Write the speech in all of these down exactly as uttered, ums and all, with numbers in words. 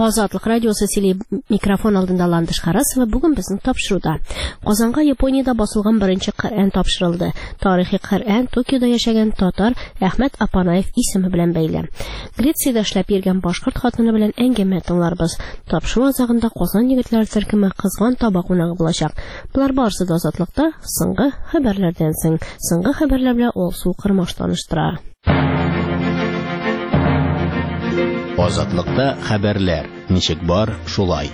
Азатлык радиосы сили микрофон алдында Ландыш Харасова бүген безнең тапшыруда. Казанга Япониядә басылган беренче Коръән тапшырылды. Тарихи Коръән Токиода яшәгән татар Әхмәт Апанаев исеме белән бәйле. Грециядә эшләп йөргән башкорт хатыны белән әңгәмә тыңларбыз. Тапшыру азагында Казан егетләре төркеме кызган таба кунагы булачак. Булар барысы да Азатлыкта соңгы хәбәрләрдән соң. Соңгы хәбәрләр белән Алсу Кырмаш таныштыра. Азатлыкта хәбәрләр. Ничек бар, шулай.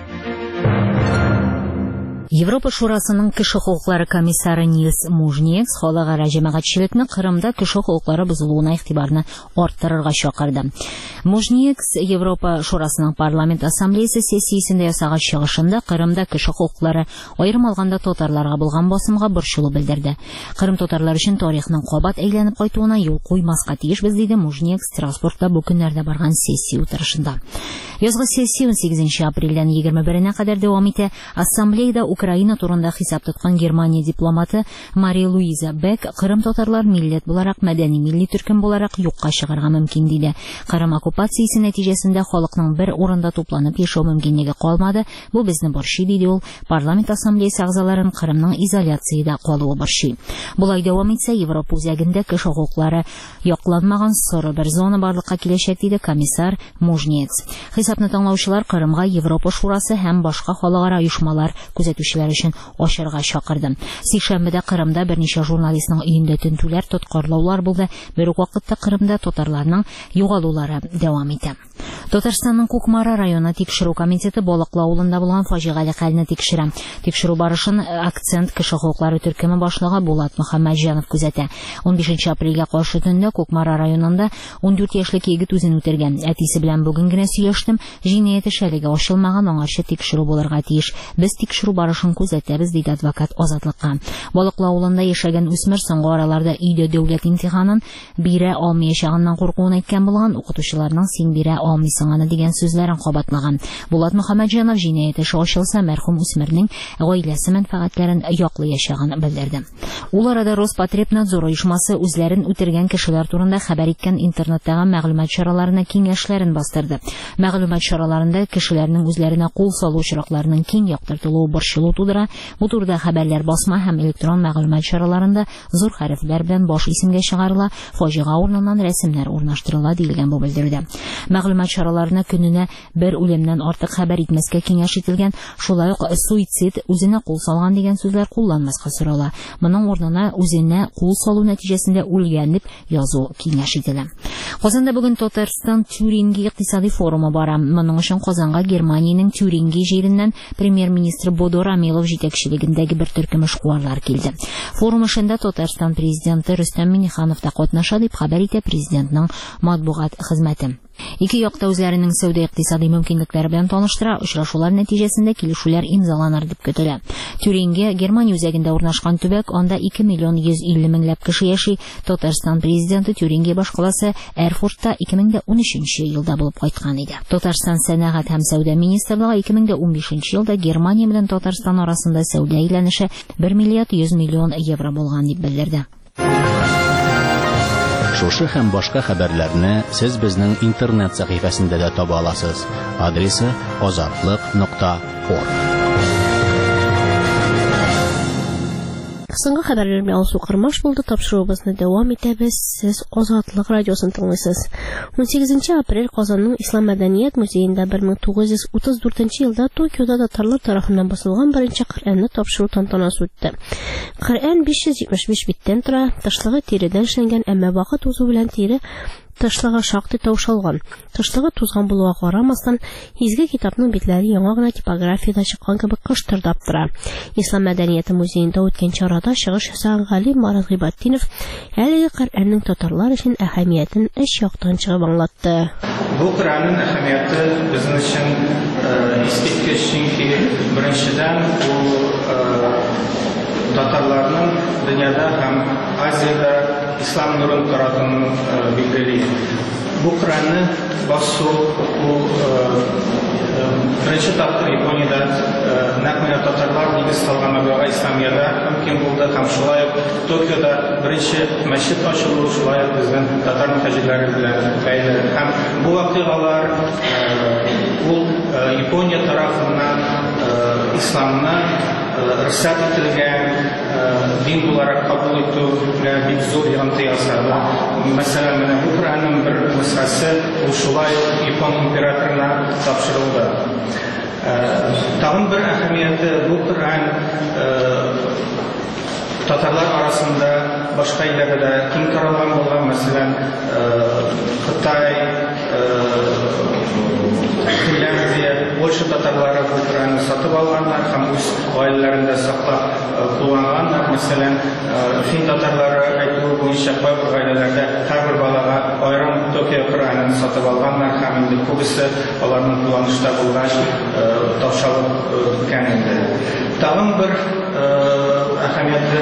Европа Шурасының кеше хокуклары комиссары Нильс Мужниекс халыкара җәмәгатьчелекне Кырымда кеше хокуклары бозылуына игътибарны арттырырга чакырды. Мужниекс Европа Шурасының парламент ассамблеясе сессиясендә ясаган чыгышында Кырымда кеше хокуклары аерым алганда татарларга булган басымга борчылу белдерде. Кырым татарлары өчен тарихның кабат әйләнеп кайтуына юл куймаска тиешбез диде Мужниекс Страсбургта бу көннәрдә барган сессия утырышында. Язгы сессия унсигезенче апрельдән егерме беренә кадәр дәвам итә. Ассамблеяда Украина турында хисап тоткан Германия дипломаты Мария Луиза Бек Кырым татарлар милләт буларак мәдәни милли төркем буларак юкка чыгарга мөмкин диде. Кырым оккупациясе нәтиҗәсендә халыкның бер урында тупланып яшәү мөмкинлеге калмады. Бу безне борчый диде ул. Парламент ассамблеясе әгъзаларын Кырымның изоляциядә калуы борчый. Булай дәвам итсә, Европа үзәгендә кеше хокуклары якланмаган соры бер зона барлыкка киләчәк диде комиссар Мужниекс. Хисапны тыңлаучылар Кырымга Европа Шурасы һәм башка халыкара оешмалар күзәтүчеләр өчен ачырга чакырды. Сикшәмбедә Кырымда берничә журналистның өендә тентүләр, тоткарлаулар булды. Бер үк вакытта Кырымда татарларның югалулары дәвам итә. Татарстанның Кукмара районы тикшерү комитеты Балыклы авылында булган фаҗигале хәлне тикшерә. Тикшерү барышын акцент кеше хокуклары төркеме башлыгы Булат Мөхәммәтҗанов күзәтә. унбишенче апрельгә каршы төндә Кукмара районында ундүрт яшьлек егет үзен үтергән. Әтисе белән бүген генә сөйләштем. Җинаять эшләге ачылмаган, аңарча тикшерү булырга тиеш. Без тикшерү барышын күзәтәбез диде адвокат Азатлыкка. Балыклы авылында яшәгән үсмер соңгы араларда өйдә дәүләт имтиханын бирә алмаячагыннан куркуын әйткән булган, укытучыларның син бирә алмыйсың аны дигән сүзләрен кабатлаган. Булат Мөхәммәтҗанов җинаять эше ачылса, мәрхүм үсмернең гаиләсе мәнфәгатьләрен яклыячагын белдерде. Ул арада Роспотребнадзор оешмасы үзләрен үтергән кешеләр турында хәбәр иткән интернеттагы мәгълүмат чараларына киңәшләрен бастырды. Мәгълүмат чараларында кешеләрнең үзләренә кул салу очракларының киң яктыртылуы борчылу тудыра. Бу турыда хәбәрләр басма һәм электрон мәгълүмат чараларында зур хәрефләр белән баш исемгә чыгарыла, фаҗига урыныннан рәсемнәр урнаштырыла дигән бу белдерде. Мәгълүмат чараларына көненә бер үлемнән артык хәбәр итмәскә киңәш ителгән, шулай ук суицид, үзенә кул салган дигән сүзләр кулланмаска сорала. Моның урынына үзенә кул салу нәтиҗәсендә үлгән дип язу киңәш ителә. Казанда бүген Татарстан Тюринги икътисади форумы бара. Моның өчен Казанга Германиянең Тюринги җиреннән премьер-министр Бодо Рамилов җитәкчелегендәге бер төркем эшкуарлар килде. Форум эшендә Татарстан президенты Рөстәм Миңнеханов та катнаша дип хәбәр итә президентның матбугат хезмәте. Ике якта үзләренең сәүдә-икътисади мөмкинлекләре белән таныштыра, очрашулар нәтиҗәсендә килешүләр имзаланыр дип көтелә. Тюринге Германия үзәгендә урнашкан төбәк, анда ике миллион йөз илле меңләп кеше яши. Татарстан президенты Тюринге башкаласы Эрфуртта ике мең дә унөченче елда булып кайткан иде. Татарстан сәнәгать һәм сәүдә министрлыгы ике мең дә унбишенче елда Германия белән Татарстан арасында сәүдә әйләнеше бер миллиард йөз миллион евро булган дип белдерде. Шушы һәм башка хәбәрләрне сез безнең интернет сәхифәсендә дә таба аласыз. Адресы азатлык нокта орг. Соңгы хәбәрләр белән Алсу Кырмаш булды. Тапшыруыбызны дәвам итәбез. Сез Азатлык радиосын тыңлыйсыз. унсигезенче апрель Казанның Ислам мәдәният музеенда бер мең тугыз йөз утыз дүртенче елда Токиода татарлар тарафыннан басылган беренче Коръәнне тапшыру тантанасы үтте. Коръән биш йөз җитмеш биш биттән тора, тышлыгы тиредән эшләнгән, әмма вакыт узу белән тире тышлыгы шактый таушалган. Тышлыгы тузган булуга карамастан, изге китапның битләре яңа гына типографиядә чыккан кебек кыштырдап тора. Ислам мәдәнияте музеенда үткән чарада чыгыш ясаган Галим Марат Гыйбатдинов әлеге Коръәннең татарлар өчен әһәмиятен өч яктан чыгып аңлатты. Бу Коръәннең әһәмияте безнең өчен искиткеч, чөнки беренчедән ул татарларның дөньяда һәм Азиядә ислам нурын таратуын билгели. Бу Коръәнне басу бу беренче тапкыр Япониядә нәкъ татарлар нигез салган мәгълүмат исламиядә мөмкин булды һәм шулай ук Токиода беренче мәчет ачылу шулай ук безнең татар мөхаҗирләре белән бәйле. Һәм бу вакыйгалар ул Япония тарафынан исламны рөхсәт ителгән дин буларак кабул итүгә бик зур йогынты ясады. Мәсәлән, менә бу Коръәннең бер нөсхәсе шулай Япон императорына тапшырылды. Тагын бер әһәмияте бу Коръән татарлар арасында башка илләрдә киң таралган булган, мәсәлән, Кытай, Финляндия, Польша татарлары бу Коръәнне сатып алганнар һәм үз гаиләләрендә саклап кулланганнар. Мәсәлән, фин татарлары әйтүе буенча кайбер гаиләләрдә һәрбер балага аерым Токио Коръәнен сатып алганнар һәм инде күбесе аларның кулланышта булгач таушалып киткән инде. Тагын бер әһәмиятле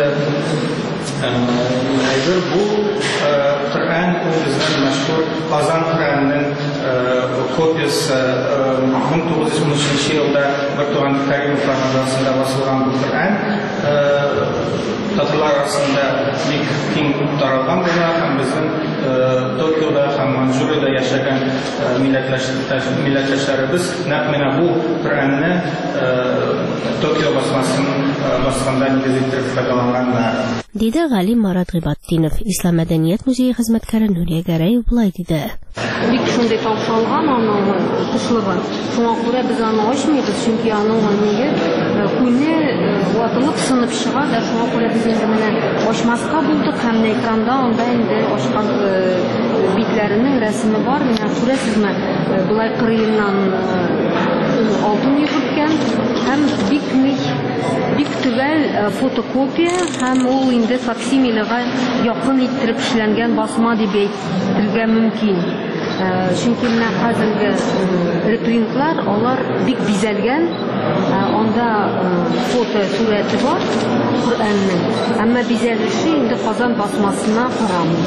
әйбер бу Коръән үзенең мәшһүр Казан Коръәненең копиясы мең тугыз йөз унөченче елда Бертуган Кәримов фонограммасында басылган бу Коръән татарлар арасында бик киң таралган була һәм безнең Токиода һәм Манчжуриядә яшәгән милләттәшләребез нәкъ менә бу Коръәнне Токио басмасын басканда нигез итеп файдаланганнар. Диде Галим Марат Гыйбаттинов, Ислам мәдәният музее хезмәткәре Нурия Гәрәев булай диде. Бик шундый таусалган аның кышлыгы. Шуңа күрә без аны ачмыйбыз, чөнки аның неге күне ватылып сынып чыга да, шуңа күрә без инде менә ачмаска булдык һәм экранда анда инде ачкан битләренең рәсеме бар. Менә күрәсезме, булай кырыеннан алтын йөгерткән һәм бик бик төгәл фотокопия һәм ул инде факсимилега якын иттереп эшләнгән басма дип әйтергә мөмкин. Чөнки менә хәзерге репринтлар алар бик бизәлгән, анда фото сурәте бар Коръәннең, әмма бизәлеше инде Казан басмасына карамый.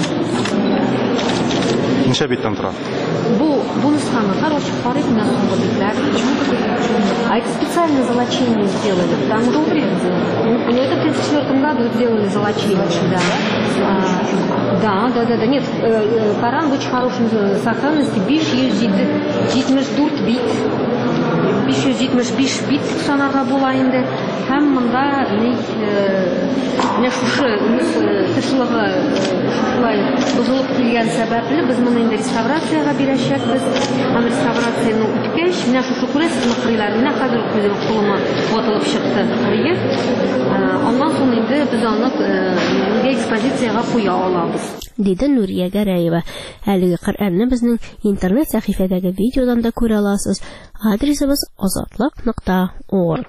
Ничә биттән тора? Бу бу нусканы хороший карыйк на соңгы битләр. А это специальное золочение сделали, потому что ну, это в тридцать четвёртом году сделали золочение, да. А, да, да, да, да. Нет, Коран в очень хорошем сохранности, биш йөз җитмеш дүрт бит. биш йөз җитмеш биш бит санарга була инде. Һәм монда ни менә шушы тышлыгы шулай бозылып килгән сәбәпле без моны инде реставрациягә бирәчәкбез. Һәм реставрацияны үткәч, менә шушы күрәсезме кырыйлар, менә хәзер күзем кулыма ватылып чыкты кырые. Аннан соң инде без аны экспозицияга куя алабыз. Диде Нурия Гәрәева. Әлеге Коръәнне безнең интернет сәхифәдәге видеодан да күрә аласыз. Адресыбыз азатлык нокта орг.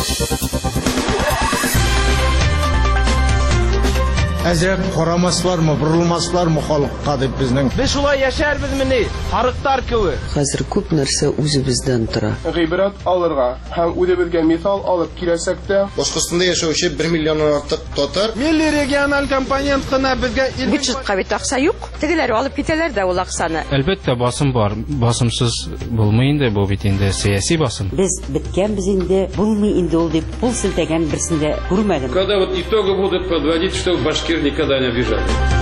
Әзрәк карамаслармы, борылмаслармы халыкка дип безнең. Без шулай яшәрбез мени, харыктар кеби. Хәзер күп нәрсә үзебездән тора. Гыйбрат алырга һәм үзебезгә мисал алып киләсәк тә, Башкортстанда яшәүче bir миллионнан артык татар милли региональ компонент кына безгә бюджетка бит акча юк. Тегеләр алып китәләр дә ул акчаны. Әлбәттә басым бар. Басымсыз булмый инде бу бит инде сиясәт басым. Без биткәнбез инде, булмый инде ул дип пул селтәгән берсендә күрмәдем. Когда вот итоги будут подводить, что башкир никогда не обижали.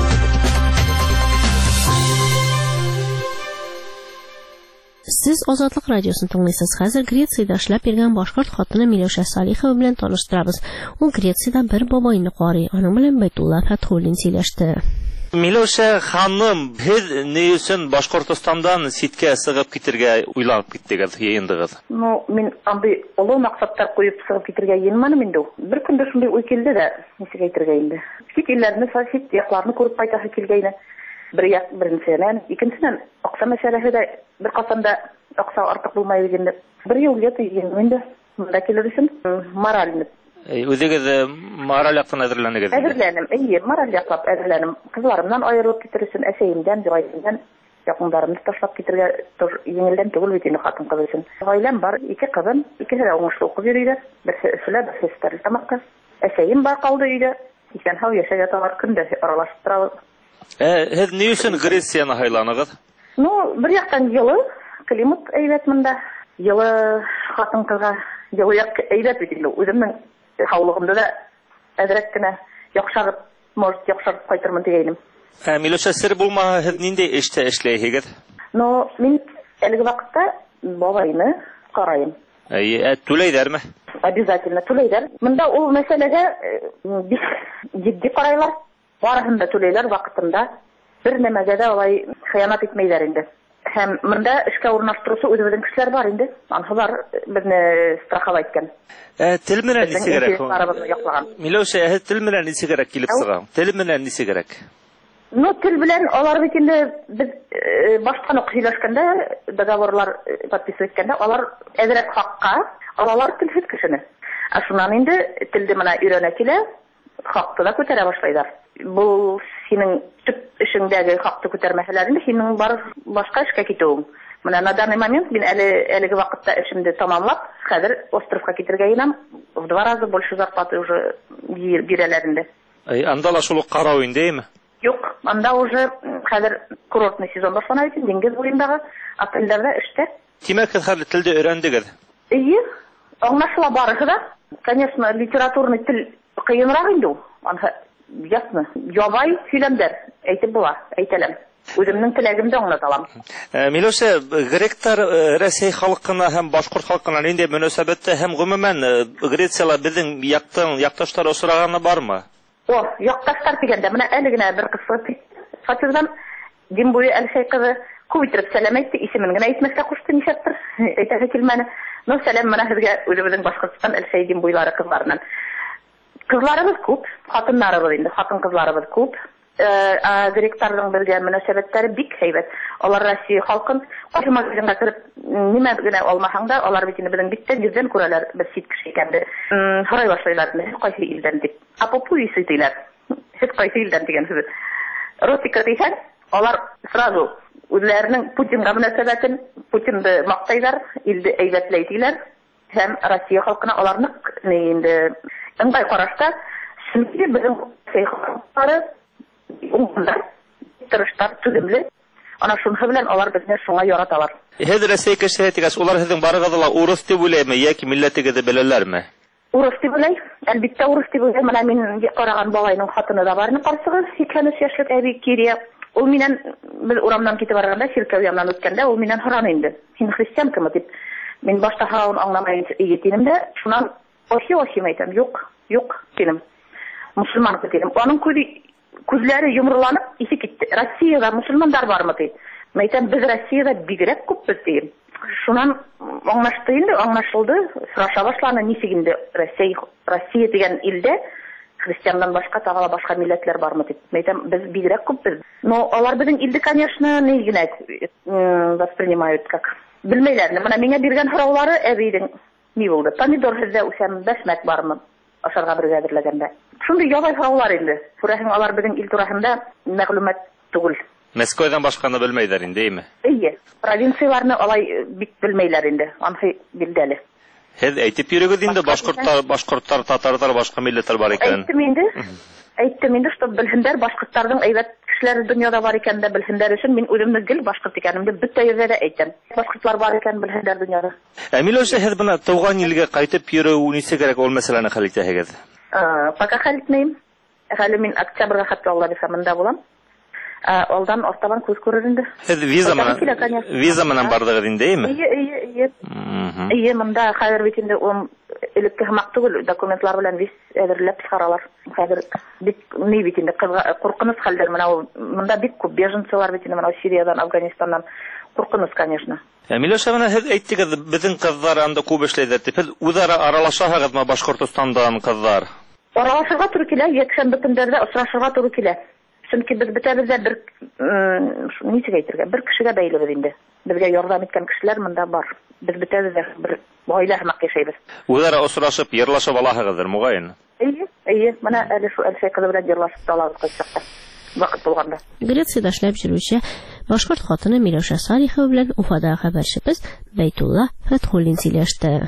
Сез Азатлык радиосын тыңлыйсыз. Хәзер Грециядә эшләп йөргән башкорт хатыны Миләүшә Салихова белән таныштырабыз. Ул Грециядә бер бабайны карый. Аның белән Байтулла Фәтхуллин сөйләште. Миләүшә ханым, һез ни өчен Башкортстандан ситкә сыгып китергә уйлап киттегез, йыендыгыз? Ну, мин андый олы максаттар куеп сыгып китергә йыенмадым инде. Бер көндә шундый уй килде дә, ничек әйтергә инде. Сит илләрне, сит якларны күреп кайтасы килгәйне. Бер як беренчедән, икенчедән акча мәсьәләсе дә бер касанда акча артык булмай инде. Бер ел ята инде. Монда килер өчен моральны Үзегез мораль яктан әзерләнегез. Әзерләнем, әйе, мораль яклап әзерләнем. Кызларымнан аерылып китер өчен, әсәемдән, җайымдан, якындарымны ташлап китергә җиңелдән түгел бит инде хатын кыз өчен. Гаиләм бар, ике кызым, икесе дә уңышлы укып йөриләр. Берсе эшлә, берсе стәр тамакка. Әсәем бар калды өйдә. Икән һәм яшәгә табар көндә аралашып торабыз. Һез ни өчен Грецияны хайланыгыз? Ну, бер яктан йылы, климат әйбәт монда. Йылы хатын кызга, йылы як әйбәт бит инде. Үземнең хаулыгымда да әзрәк кенә яхшырып, может, яхшырып кайтырмын дигәйнем. Ә Миләүшә, сер булмаһа, һез нинди эштә эшләйһегез? Ну, мин әлеге вакытта бабайны карайым. Әйе, түләйдәрме? Обязательно түләйдәр. Монда ул мәсьәләгә бик җитди карайлар. Барыһын да түләйләр вакытында. Бер нәмәгә дә алай хыянат итмәйләр инде. Һәм монда эшкә урнаштыручы үзебезнең кешеләр бар инде. Анһылар безне страховать иткән. Тел менән нисегәрәк? Яклаған. Миләүшә, тел менән нисегәрәк килеп сыга? Тел менән нисегәрәк? Ну, тел белән алар бит инде без башканы сөйләшкәндә, договорлар подписывать иткәндә, алар әзрәк хакка алалар телсез кешене. Ә шуннан инде телде менә өйрәнә килә, хакты да күтәрә башлайлар. Бу синең төп эшеңдәге хакты күтәрмәһәләр инде синең бар башка эшкә китүең. Менә на данный момент мин әле әлеге вакытта эшемне тамамлап, хәзер островка китергә инәм. В два раза больше зарплаты уже бирәләр инде. Ай, анда ла шул карау индеме? Юк, анда уже хәзер курортный сезон башлана икән, диңгез буендагы отельләрдә эштә. Тимәк, хәзер телде өйрәндегез? Ие, аңлашыла барыгы да. Конечно, литературный тел кыенрак инде ул. Аны ясны. Ябай сөйләмдәр әйтеп була, әйтәләм. Үземнең теләгемдә аңлаталам. Миләүшә, гректар Россия халкына һәм башкорт халкына нинди мөнәсәбәттә һәм гомумән Грециялар безнең яктан якташлар осраганы бармы? О, якташлар дигәндә менә әле генә бер кыз фатирдан дин буе Әлшәй кызы күп итеп сәлам әйтте, исемен генә әйтмәскә кушты нишәптер. Әйтәсе килмәне. Ну, сәлам менә сезгә үзебезнең Башкортстан Әлшәй дин буйлары кызларынан. Кызларыбыз күп, хатыннарыбыз инде, хатын кызларыбыз күп. Э, гректарның белгән мөнәсәбәтләре бик һәйбәт. Алар Россия халкын кашымагына кереп, нимә генә алмаһаң да, алар бит инде безнең биттән йөздән күрәләр, без сит кеше икәнде. Һорай башлайлар, кайсы илдән дип. Апопу исетиләр. Һеч кайсы илдән дигән сүз. Русика дигән, алар сразу үзләренең Путинга мөнәсәбәтен, Путинды мактайлар, илде әйбәтләйтиләр һәм Россия халкына аларны инде ыңгай карашта, чөнки безнең халыклары уңда тырыштар түземле. Ана шуның белән алар безне шуңа яраталар. Һәр Россия кешеләре дигәс, улар һезнең барыгыз да урыс дип уйлыймы яки милләтегезне беләләрме? Урыс дип уйлый. Әлбәттә урыс дип уйлый. Менә мин караган бабайның хатыны да барны карсыгы, сиксән өч яшьлек әби Кирия. Ул миннән без урамнан китеп барганда, чиркәү янынан үткәндә, ул миннән һораны инде. Син христианкамы дип. Мин башта һарауын аңламай итенем дә, шуннан охи охи әйтәм. Юк, юк дидем. Мусульман дидем. Аның күзе күзләре йомырланып, исе китте. Россиядә мусульмандар бармы ди? Мен әйтәм, без Россиядә бигрәк күпбез дидем. Шуннан аңлашты инде, аңлашылды. Сораша башланы, ничек инде Россия, Россия дигән илдә христиандан башка тагыла башка милләтләр бармы дип. Мен әйтәм, без бигрәк күпбез. Но алар безнең илдә, конечно, ни генә воспринимают как. Белмәйләр. Менә миңа биргән һораулары әбидең ни булды? Помидор һездә үсәм, бәшмәк бармы? Ашарга бергә әзерләгәндә. Шундый ябай һораулар инде. Күрәһең, алар безнең ил турында мәгълүмат түгел. Мәскәүдән башканы белмәйләр инде, әйме? Әйе. Провинцияларны алай бик белмәйләр инде. Анһы билдәле. Һез әйтеп йөрегез инде, башкортлар, башкортлар, татарлар, башка милләтләр бар икән. Әйттем инде. Әйттем инде, что белһендәр башкортларның әйбәт кешеләре дөньяда бар икән дә белһендәр өчен мин үземне гел башкорт икәнемне бөтә yerдә дә әйтәм. Башкортлар бар икән белһендәр дөньяда. Ә Миләүшә, һез бына туган илгә кайтып йөрү нисегәрәк ул мәсьәләне хәл итәһегез? А, пока хәл итмәйм. Хәле мин октябрьгә хәтта алла дисә монда булам. Алдан артабан күз күрер инде. Һез виза менән виза менән бардыгыз инде, әйме? Ие, ие, ие. Ие, монда хәзер бит инде ул элекке хәмәк түгел, документлар белән виз әзерләп чыгаралар. Хәзер бик ни бит инде куркыныч хәлдәр менә ул. Монда бик күп беженцылар бит инде менә Сириядән, Афганистаннан. Куркыныч, конечно. Миләүшә, менә һез әйттегез, безнең кызлар анда күп эшләйдер дип. Һез үзара аралашаһыгызмы Башкортстандан кызлар? Аралашырга туры килә, якшәмбе көндәрдә очрашырга туры килә. Чөнки без бетәбез дә бер ничек әйтергә, бер кешегә бәйлебез инде. Безгә ярдәм иткән кешеләр монда бар. Без бетәбез дә бер гаилә хәмәк яшәйбез. Үзара осрашып, йырлашып алаһыгыздыр, мөгаен. Әйе, әйе, менә әле шу Әлшәй кызы белән йырлашып алабыз кайчакта. Вакыт булганда. Грециядә эшләп йөрүче башкорт хатыны Миләүшә Салихова белән Уфада хәбәрчебез Бәйтулла Фәтхуллин сөйләште.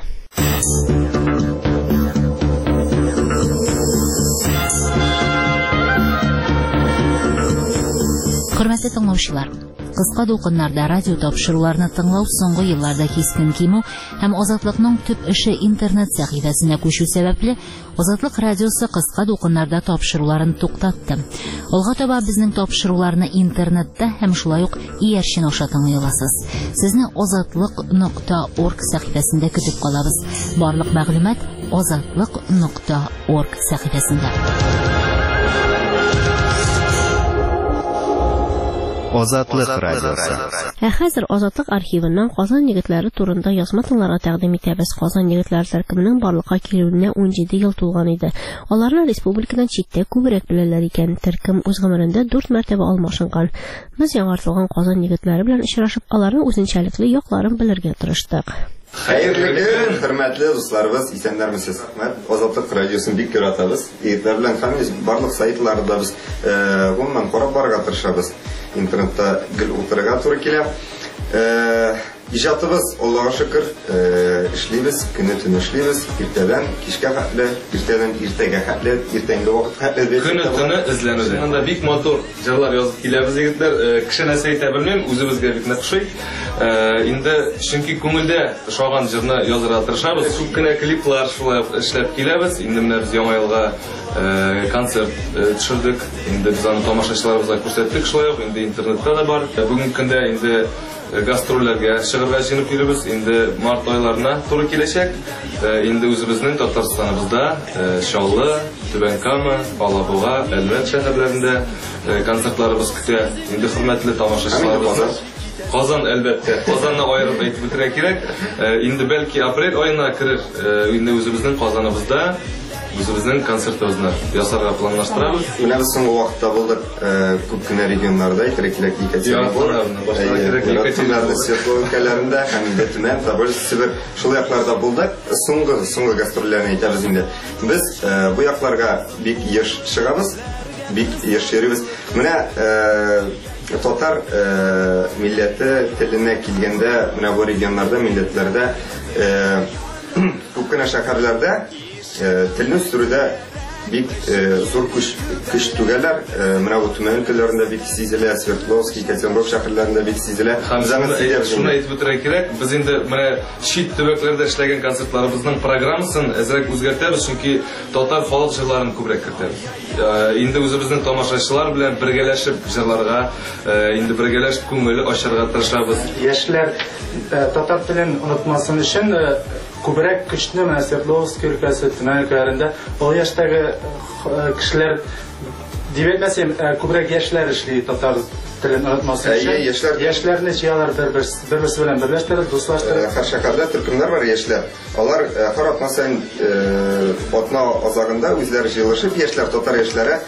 Хөрмәтле тыңлаучылар, кыска дулкыннарда радио тапшыруларны тыңлау соңгы елларда кискен кимү һәм Азатлыкның төп эше интернет сәхифәсенә күчү сәбәпле Азатлык радиосы кыска дулкыннарда тапшыруларын туктатты. Алга таба безнең тапшыруларны интернетта һәм шулай ук иярчен аша тыңлый аласыз. Сезне азатлык нокта орг сәхифәсендә көтеп калабыз. Барлык мәгълүмат азатлык нокта орг сәхифәсендә. Азатлык радиосы. Ә хәзер Азатлык архивыннан Казан егетләре турында язма тыңларга тәкъдим итәбез. Казан егетләре төркеменең барлыкка килүенә унҗиде ел тулган иде. Аларны республикадан читтә күбрәк беләләр икән. Төркем үз гомерендә дүрт мәртәбә алмашынган. Без яңартылган Казан егетләре белән очрашып, аларның үзенчәлекле якларын белергә тырыштык. Хәерле көн, хөрмәтле дусларыбыз, исәннәрмесез? Азатлык радиосын бик яратабыз. Егетләр белән һәммәбез барлык сайтларда без гомумән карап барырга тырышабыз. Интернетта гел утырырга туры килә. Иҗатыбыз, Аллага шөкер, эшлибез, көне-төн эшлибез, иртәдән кичкә хәтле, иртәдән иртәгә хәтле, иртәнге вакыт хәтле. Көне-төнне эзләнүдә. Монда бик мотор җырлар язып киләбез егетләр. Кеше нәрсә әйтә белмим, үзебезгә бик нык ошый. Инде чөнки күңелдә шаган җырны язырга тырышабыз. Күп кенә клиплар шулай эшләп киләбез. Инде менә без яңа елга концерт төшердек. Инде без аны тамашачыларыбызга күрсәттек шулай ук. Инде интернетта да бар. Бүгенге көндә инде гастрольләргә чыгырга җыенып йөрибез. Инде март айларына туры киләчәк. Инде үзебезнең Татарстаныбызда Чаллы, Түбән Кама, Алабуга, Әлмәт шәһәрләрендә концертларыбыз көтә. Инде хөрмәтле тамашачыларыбыз, Казан әлбәттә. Казанны аерып әйтеп үтәргә кирәк. Инде бәлки апрель аена керер. Инде үзебезнең Казаныбызда үзебезнең концертыбызны ясарга планлаштырабыз. Менә без соңгы вакытта булдык күп кенә регионнарда, Екатеринбург, Екатеринбург, Свердловскаларында һәм Түмән, Тобольск, Сибир шул якларда булдык. Соңгы соңгы гастрольләрне әйтәбез инде. Без бу якларга бик еш чыгабыз, бик еш йөрибез. Менә татар милләте теленә килгәндә, менә бу регионнарда, милләтләрдә күп кенә шәһәрләрдә телне үстерүдә бик зур көч көч түгәләр. Менә бу Түмән өлкәләрендә бик сизелә, Свердловск, Екатеринбург шәһәрләрендә бик сизелә. Шуны әйтеп үтәргә кирәк. Без инде менә чит төбәкләрдә эшләгән концертларыбызның программасын әзрәк үзгәртәбез, чөнки татар халык җырларын күбрәк кертәбез. Инде үзебезнең тамашачылар белән бергәләшеп җырларга, инде бергәләшеп күңел ачарга тырышабыз. Яшьләр татар телен онытмасын өчен күбрәк көчле менә Свердловск өлкәсе, Түмән өлкәләрендә ул яшьтәге кешеләр дибәтмәсәм күбрәк яшьләр эшли татар телен онытмасын өчен. Яшьләрне җыялар бер-берсе белән берләштереп, дуслаштырып. Һәр шәһәрдә төркемнәр бар яшьләр. Алар һәр атна саен атна азагында үзләре җыелышып, яшьләр, татар яшьләре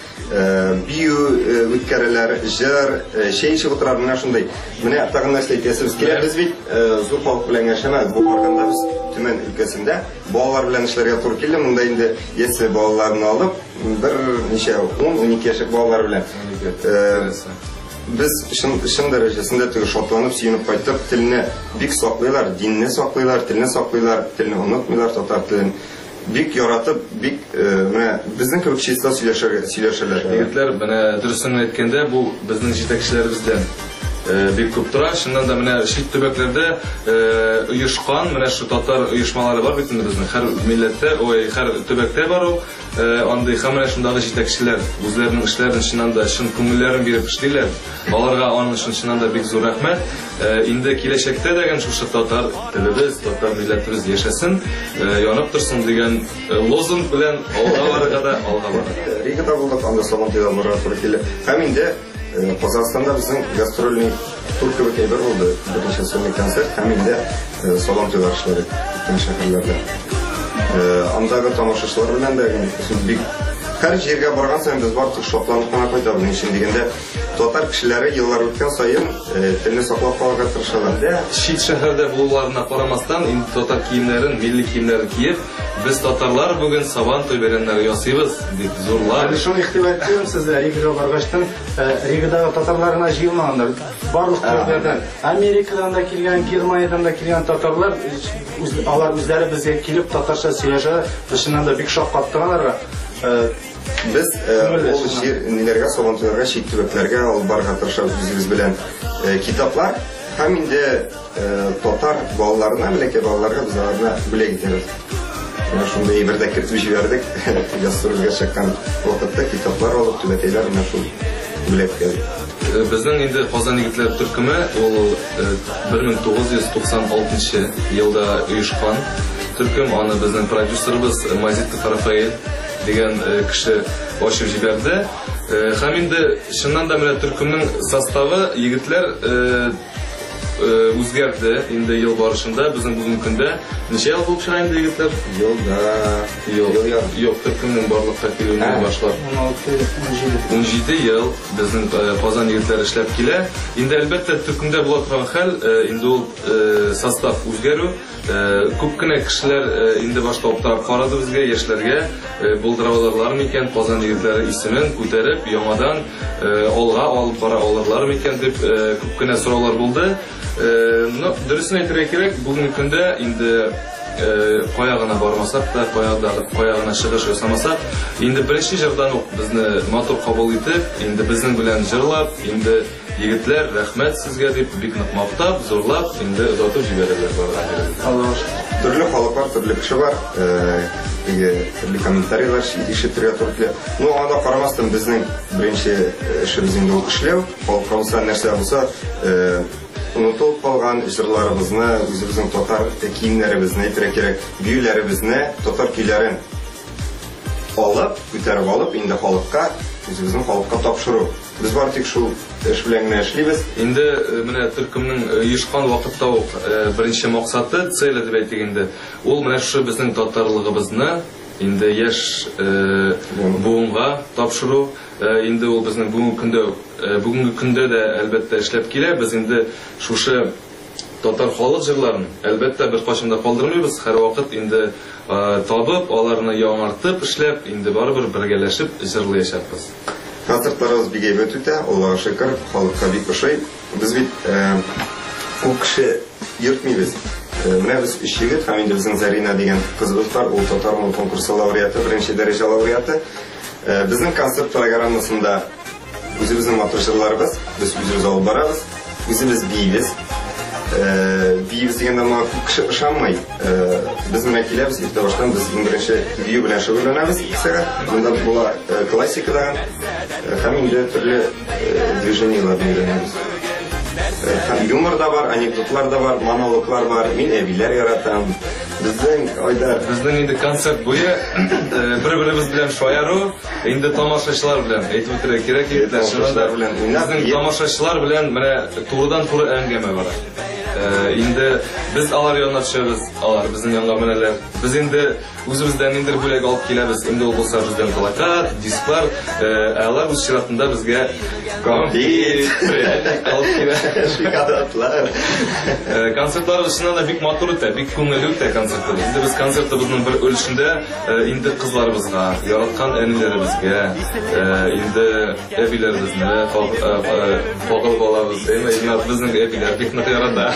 бию үткәрәләр, җыр, чәй эчеп утыралар, менә шундый. Менә тагын нәрсә әйтәсебез килә, без бит зур халык белән яшәмәбез. Бу барганда без Түмән өлкәсендә балалар белән эшләргә туры килде. Монда инде ясел балаларны алып, бер ничә он-унике яшьлек балалар белән без шын дәрәҗәсендә теге шатланып, сөенеп кайтып, телне бик саклыйлар, динне саклыйлар, телне саклыйлар, телне онытмыйлар, татар телен бик яратып, бик менә безнең кебек чиста сөйләшәләр. Егетләр, менә дөресен әйткәндә, бу безнең җитәкчеләребездән бик күп тора. Шуннан да менә чит төбәкләрдә оешкан, менә шу татар оешмалары бар бит безнең. Һәр милләттә, ой, һәр төбәктә бар ул. Андый һәм менә шундагы җитәкчеләр үзләренең эшләрен чыннан да чын күңелләрен биреп эшлиләр. Аларга аның өчен чыннан да бик зур рәхмәт. Инде киләчәктә дәгән шушы татар телебез, татар милләтебез яшәсен, янып торсын дигән лозунг белән алга барырга да алга барырга. Ригада булдык, анда Сабантуйда барырга туры килде. Һәм инде Казанстанда безнең гастрольный тур кебек әйбер булды. Берничә сөнник концерт һәм инде Сабантуйда эшләдек икенче шәһәрләрдә. Андагы тамашачылар белән дә бик һәр җиргә барган саен без барлык шатланып кына кайтабыз. Нишләп дигәндә, татар кешеләре еллар үткән саен телне саклап калырга тырышалар. Чит шәһәрдә булуларына карамастан, инде татар киемнәрен, милли киемнәрен киеп, без татарлар бүген Сабантуй бәйрәмнәре ясыйбыз дип зурлар. Шуны ихтибар итәм сезгә, Ригага баргаштан, Ригадагы татарларына җыелмаганнар. Барлык төбәкләрдән, Америкадан да килгән, Германиядан да килгән татарлар, алар үзләре безгә килеп татарча сөйләшә, бишеннән дә бик шаккаттыганнар. Без ул җир ниләргә сабантыларга, чит төбәкләргә алып барырга тырышабыз үзебез белән китаплар һәм инде татар балаларына, бәләкәй балаларга без аларны бүләк итәбез. Менә шундай әйбердә кертеп җибәрдек. Гастрольгә чыккан вакытта китаплар алып түбәтәйләр менә шул бүләк итәбез. Безнең инде Казан егетләр төркеме ул бер мең тугыз йөз туксан алтынчы елда оешкан төркем. Аны безнең продюсерыбыз Мазит Рафаэль дигән кеше ачып җибәрде. Һәм инде чыннан да менә төркемнең составы егетләр үзгәрде инде ел барышында. Безнең бүгенге көндә ничә ел булып чыга инде егетләр? Елда юк, төркемнең барлыкка килүеннән башлап ун җиде ел безнең Казан егетләре эшләп килә. Инде әлбәттә төркемдә була торган хәл, инде ул состав үзгәрү. Күп кенә кешеләр инде башта аптырап карады безгә, яшьләргә булдыра алырлар микән, Казан егетләре исемен күтәреп, яңадан алга алып бара алырлар микән дип күп кенә сораулар булды. Ну, дөресен әйтергә кирәк, бүгенге көндә инде кая гына бармасак та, кая гына чыгыш ясамасак, инде беренче җырдан ук безне матур кабул итеп, инде безнең белән җырлап, инде егетләр рәхмәт сезгә дип бик нык мактап, зурлап, инде озатып җибәрәләр барга. Төрле халыклар, төрле кеше бар, төрле комментарийлар ишетергә туры. Ну, анда карамастан безнең беренче эшебез инде ул эшләү, халыкка нәрсә булса, unutulып калган җырларыбызны, үзебезнең татар киемнәребезне, әйтергә кирәк, биюләребезне, татар көйләрен алып, күтәреп алып, инде халыкка, үзебезнең халыкка тапшыру. Без бар тик шул эш белән генә эшлибез. Инде менә төркемнең оешкан вакытта ук беренче максаты, цель дип әйтик инде, ул менә шу безнең татарлыгыбызны инде яшь буынга тапшыру. Инде ул безнең бүгенге көндә бүгенге көндә дә әлбәттә эшләп килә. Без инде шушы татар халык җырларын әлбәттә бер кашында калдырмыйбыз. Һәр вакыт инде табып, аларны яңартып эшләп, инде барыбер бергәләшеп җырлаячакбыз. Концертларыбыз бик әйбәт үтә, Аллага шөкер, халыкка бик ошый. Без бит күп кеше йөртмибез. Менә без өч егет, һәм инде безнең Зарина дигән кызыбыз бар, ул татар мул конкурсы лауреаты, беренче дәрәҗә лауреаты. Безнең концерт программасында үзебезнең матур җырларыбыз, без үзебез алып барабыз, үзебез биебез. Биебез дигәндә моңа күп кеше ышанмый. Без менә киләбез, иртә баштан без иң беренче бию белән шөгыльләнәбез. Монда була классикадан һәм инде төрле движениялар өйрәнәбез. Һәм юмор да бар, анекдотлар да бар, монологлар бар. Мин әбиләр яратам. Безнең айдар, безнең инде концерт буе бер-беребез белән шаяру, инде тамашачылар белән әйтеп үтәргә кирәк, егетләр белән. Безнең тамашачылар белән менә турыдан-туры әңгәмә бара. Инде без алар янына төшәбез, алар безнең янга менәләр. Без инде үзебездән инде бүләк алып киләбез. Инде ул булса бездән плакат, дисклар, алар үз чиратында безгә конфет алып килә. Шоколадлар. Концертлар өчен дә бик матур үтә, бик күңелле үтә концертлар. Инде без концертыбызның бер өлешендә инде кызларыбызга, яраткан әниләребезгә, инде әбиләребезне, кагыл балабыз, әйе, безнең әбиләр бик нык ярата.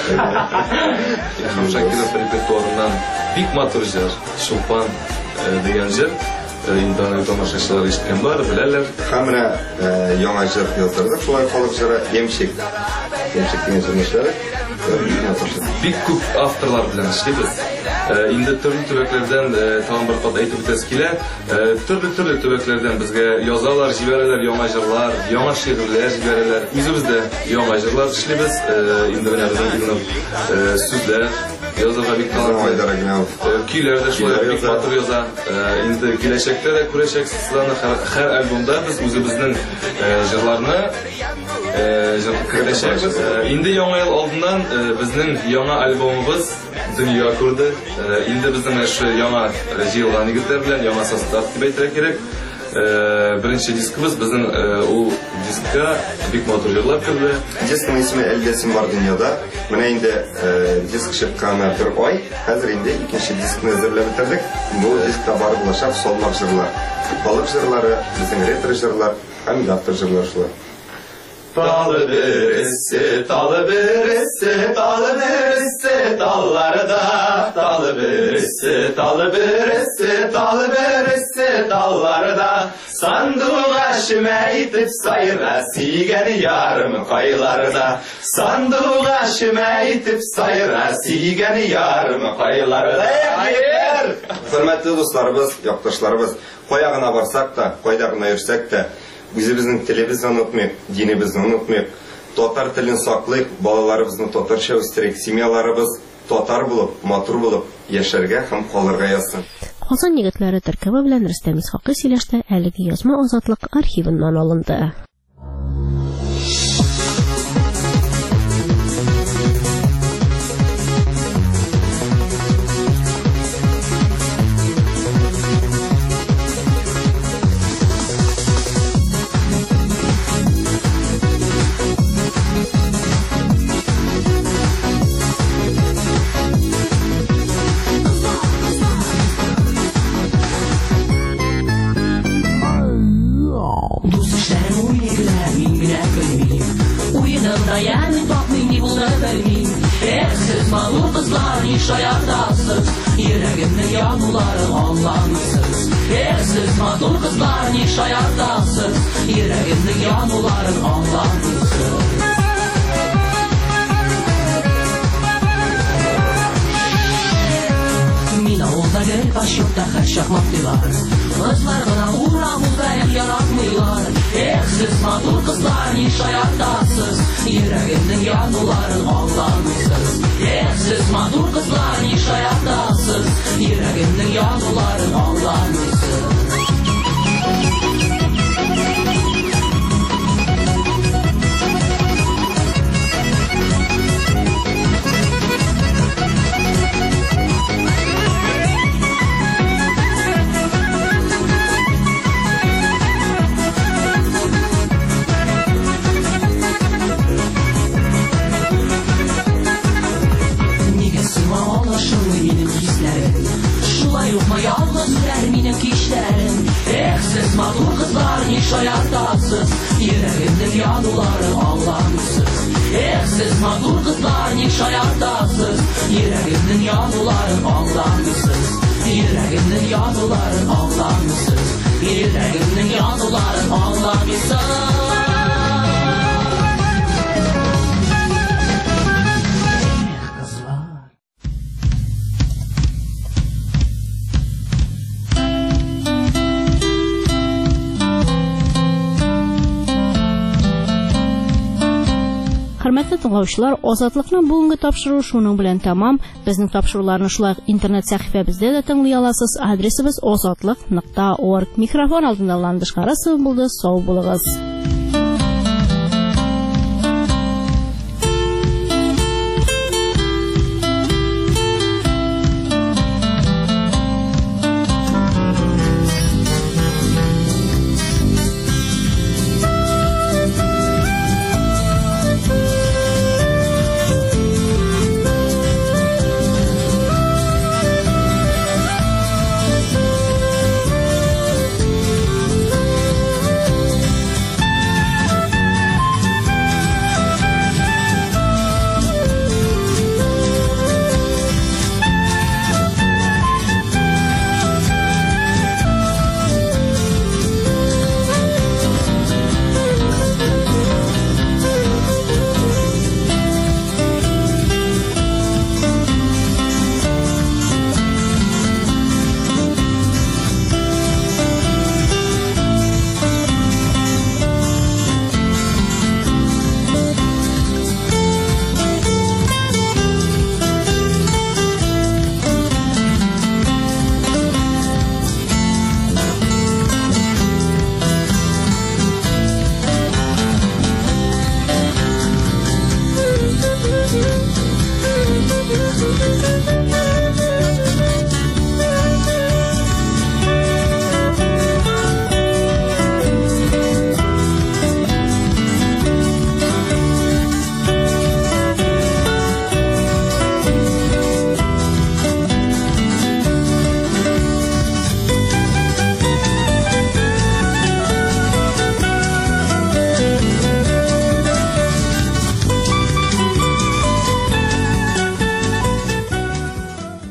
Шакиров репертуарыннан бик матур җыр, Шулпан дигән җыр. Инде аны тамашачылар ишеткән бар, беләләр. Һәм менә яңа җыр яздырдык, шулай халык җыры Ямчик. Ямчик дигән җырны эшләдек. Бик күп авторлар белән эшлибез. Инде төрле төбәкләрдән тагын бер кат әйтеп үтәс килә. Төрле-төрле төбәкләрдән безгә язалар, җибәрәләр яңа җырлар, яңа шигырьләр җибәрәләр. Үзебез дә яңа җырлар эшлибез. Инде менә безнең сүзләр язарга бик талантлы. Көйләр дә шулай бик матур яза. Инде киләчәктә дә күрәчәксез аны һәр альбомда без үзебезнең җырларны җырлаячакбыз. Инде яңа ел алдыннан безнең яңа альбомыбыз дөнья күрде. Инде безнең эш яңа җыелган егетләр белән яңа состав дип әйтергә кирәк. Беренче дискыбыз безнең ул дискка бик матур җырлар керде. Дискның исеме Әлдә син бар дөньяда. Менә инде диск чыкканына бер ай. Хәзер инде икенче дискны әзерләп бетердек. Бу дискта бар булачак салмак җырлар. Халык җырлары, безнең ретро җырлар һәм автор җырлар шулар. Talı birisi, talı birisi, talı birisi dallarda talı birisi, talı birisi, talı birisi dallarda. Sandığa şimeytip sayıra, siygeni yarım kaylarda. Sandığa şimeytip sayıra, siygeni yarım kaylarda. Hayır! Hürmetli dostlarımız, yaktaşlarımız, koyağına varsak da, koydağına ersek de, bizimizin tilimizni unutmayıp, dinimizni unutmayıp, Totar tilini saklayıp, balalarımızın totarça österek, семьяларыбыз totar bulup, matur bulup, yaşarga hem kalırga yazsın. Казан егетләре төркеме белән Рөстәм Исхакый сөйләштә әлеге язма Азатлык архивыннан алынды. Yani bakmayın bunu vermeyeyim. Eksiz malum kızlar nişayardasız. Yüreğimde yanıları anlamsız. Eksiz malum kızlar nişayardasız. Yüreğimde yanıları anlamsız. Mina olda gel baş yokta her şakmak dilar. Kızlar bana uğramızda el yaratmıyorlar. Eksiz madur kızlar nişayardasız. Yüreğimden yanıların anlamsız. Eksiz madur kızlar nişayardasız. Yüreğimden yanıların anlamsız. Yokma yalnız ürer benim kişlerim. Eksiz madur kızlar nişayardasız. Yüreğimde yanıları anlamsız. Eksiz madur kızlar nişayardasız. Yüreğimde yanıları anlamsız. Yüreğimde yanıları anlamsız. Yüreğimde yanıları anlamsız. Хөрмәтле тыңлаучылар, Азатлыкның бүгенге тапшыруы шуның белән тәмам. Безнең тапшыруларны шулай интернет сәхифәбездә дә тыңлый аласыз. Адресыбыз азатлык нокта орг. Микрофон алдында Ландыш Карасов булды. Сау булыгыз.